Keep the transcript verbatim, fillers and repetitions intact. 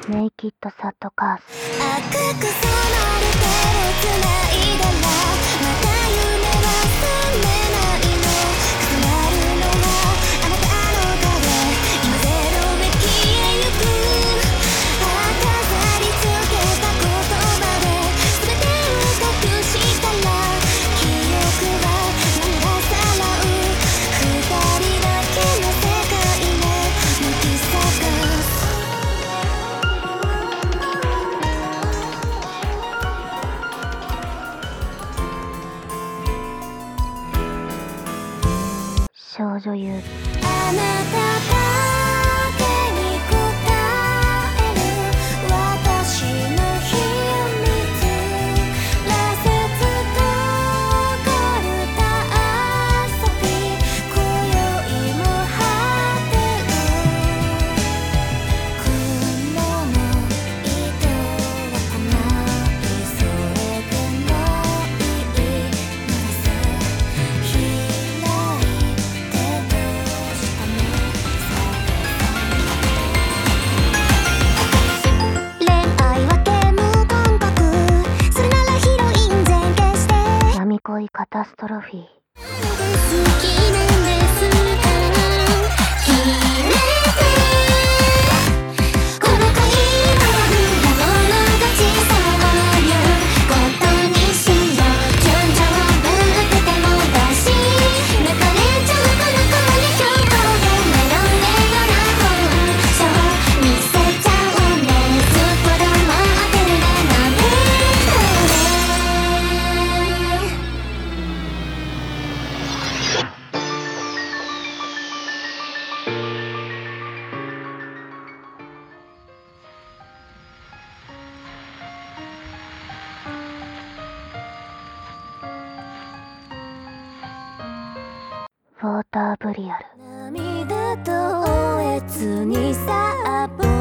ネイキッドサッドカース。 赤く染まる手を繋いだらまた夢は覚めないの。重なるのはあなたの影。今ゼロへ消えゆく。飾りつけた言葉で全てを隠したら記憶は涙さらう。二人だけの世界を抜き探す。 少女優あなただけに答える私の秘密。羅刹とカルタ遊び今宵も果てる。雲の糸は来ないそれでもいい。なぜ開いてどうしたの。恋愛はゲーム感覚。それならヒロイン全消して闇恋カタストロフィー。 好きなんですから決めて。この恋は裏物勝ちそういうことにしよう。順序をぶっててもだし抜かれちゃうこの恋表現メロメロな本性見せちゃおうね。スプラも当てるねなんてウォーターブリアル。 涙とおえつにさぼ